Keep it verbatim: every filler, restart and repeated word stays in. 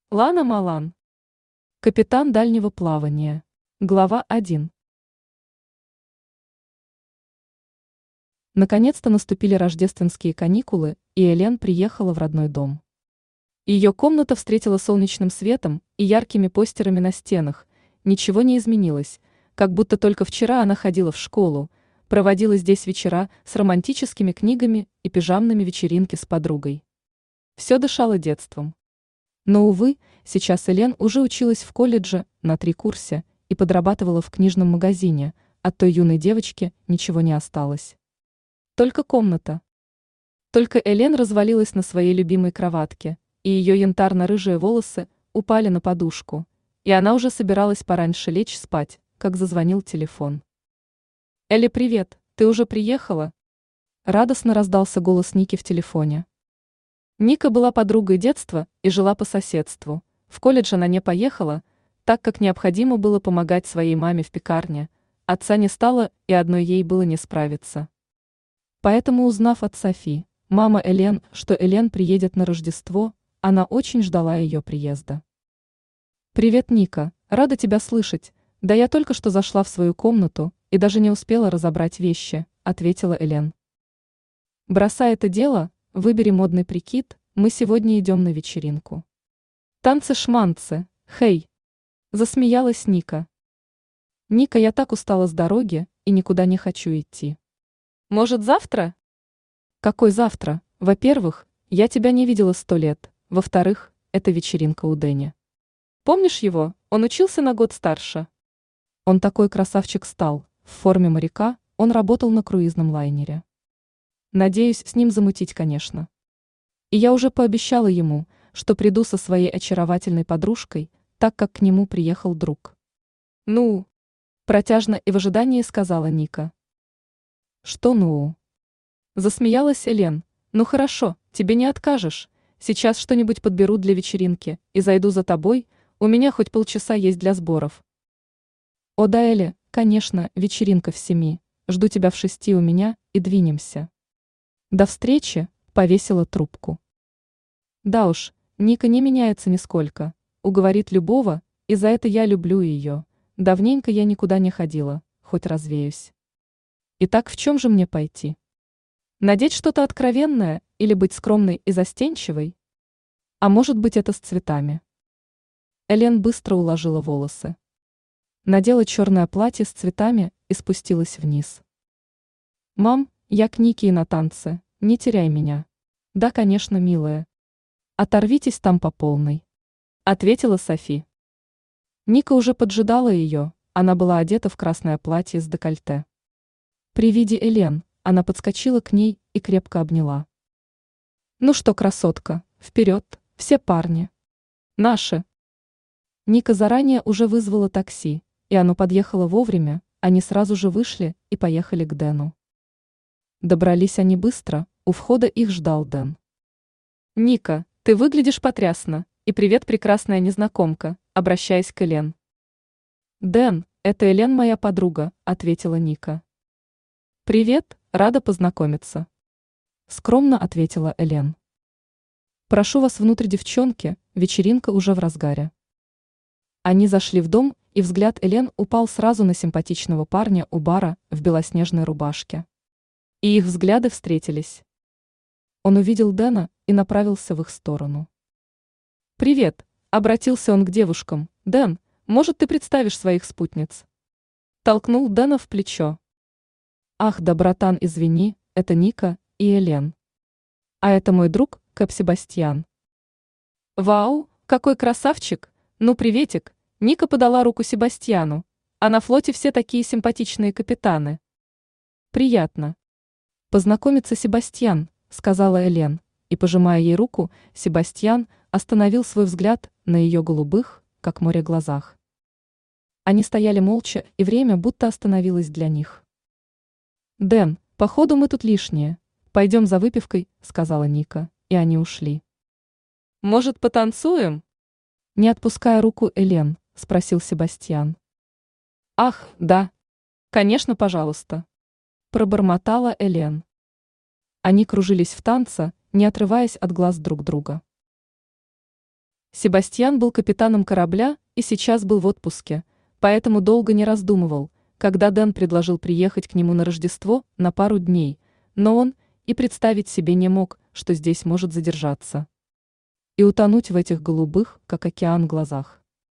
Лана Малан. Капитан дальнего плавания. Глава один. Наконец-то наступили рождественские каникулы, и Элен приехала в родной дом. Ее комната встретила солнечным светом и яркими постерами на стенах. Ничего не изменилось, как будто только вчера она ходила в школу, проводила здесь вечера с романтическими книгами и пижамными вечеринки с подругой. Все дышало детством. Но, увы, сейчас Элен уже училась в колледже на три курсе и подрабатывала в книжном магазине, от той юной девочки ничего не осталось. Только комната. Только Элен развалилась на своей любимой кроватке, и ее янтарно-рыжие волосы упали на подушку, и она уже собиралась пораньше лечь спать, как зазвонил телефон. «Элли, привет, ты уже приехала?» Радостно раздался голос Ники в телефоне. Ника была подругой детства и жила по соседству. В колледж она не поехала, так как необходимо было помогать своей маме в пекарне. Отца не стало, и одной ей было не справиться. Поэтому, узнав от Софи, мама Элен, что Элен приедет на Рождество, она очень ждала ее приезда. «Привет, Ника, рада тебя слышать. Да я только что зашла в свою комнату и даже не успела разобрать вещи», — ответила Элен. «Бросай это дело, выбери модный прикид, мы сегодня идем на вечеринку». «Танцы-шманцы, хей!» — засмеялась Ника. «Ника, я так устала с дороги и никуда не хочу идти». «Может, завтра?» «Какой завтра? Во-первых, я тебя не видела сто лет. Во-вторых, это вечеринка у Дэни. Помнишь его? Он учился на год старше». Он такой красавчик стал. В форме моряка он работал на круизном лайнере. Надеюсь, с ним замутить, конечно. И я уже пообещала ему, что приду со своей очаровательной подружкой, так как к нему приехал друг. «Ну?» – протяжно и в ожидании сказала Ника. «Что «ну?» – засмеялась Элен. «Ну хорошо, тебе не откажешь. Сейчас что-нибудь подберу для вечеринки и зайду за тобой, у меня хоть полчаса есть для сборов». «О да, Элли, конечно, вечеринка в семи. Жду тебя в шести у меня и двинемся». «До встречи», — повесила трубку. Да уж, Ника не меняется нисколько, уговорит любого, и за это я люблю ее. Давненько я никуда не ходила, хоть развеюсь. Итак, в чем же мне пойти? Надеть что-то откровенное или быть скромной и застенчивой? А может быть, это с цветами? Элен быстро уложила волосы. Надела черное платье с цветами и спустилась вниз. «Мам, я к Нике и на танцы, не теряй меня». «Да, конечно, милая». «Оторвитесь там по полной», — ответила Софи. Ника уже поджидала ее, она была одета в красное платье с декольте. При виде Элен она подскочила к ней и крепко обняла. «Ну что, красотка, вперед, все парни. Наши». Ника заранее уже вызвала такси, и оно подъехало вовремя, они сразу же вышли и поехали к Дэну. Добрались они быстро, у входа их ждал Дэн. «Ника, ты выглядишь потрясно, и привет, прекрасная незнакомка», обращаясь к Элен. «Дэн, это Элен, моя подруга», ответила Ника. «Привет, рада познакомиться», скромно ответила Элен. «Прошу вас внутрь, девчонки, вечеринка уже в разгаре». Они зашли в дом, и взгляд Элен упал сразу на симпатичного парня у бара в белоснежной рубашке. И их взгляды встретились. Он увидел Дэна и направился в их сторону. «Привет», — обратился он к девушкам. «Дэн, может, ты представишь своих спутниц?» Толкнул Дэна в плечо. «Ах да, братан, извини, это Ника и Элен. А это мой друг, Кэп Себастьян». «Вау, какой красавчик! Ну, приветик!» Ника подала руку Себастьяну. «А на флоте все такие симпатичные капитаны». «Приятно познакомиться, Себастьян», — сказала Элен, и, пожимая ей руку, Себастьян остановил свой взгляд на ее голубых, как море, глазах. Они стояли молча, и время будто остановилось для них. «Дэн, походу мы тут лишние. Пойдем за выпивкой», — сказала Ника, и они ушли. «Может, потанцуем?» Не отпуская руку Элен, спросил Себастьян. «Ах, да. Конечно, пожалуйста», — пробормотала Элен. Они кружились в танце, не отрываясь от глаз друг друга. Себастьян был капитаном корабля и сейчас был в отпуске, поэтому долго не раздумывал, когда Дэн предложил приехать к нему на Рождество на пару дней, но он и представить себе не мог, что здесь может задержаться и утонуть в этих голубых, как океан, глазах.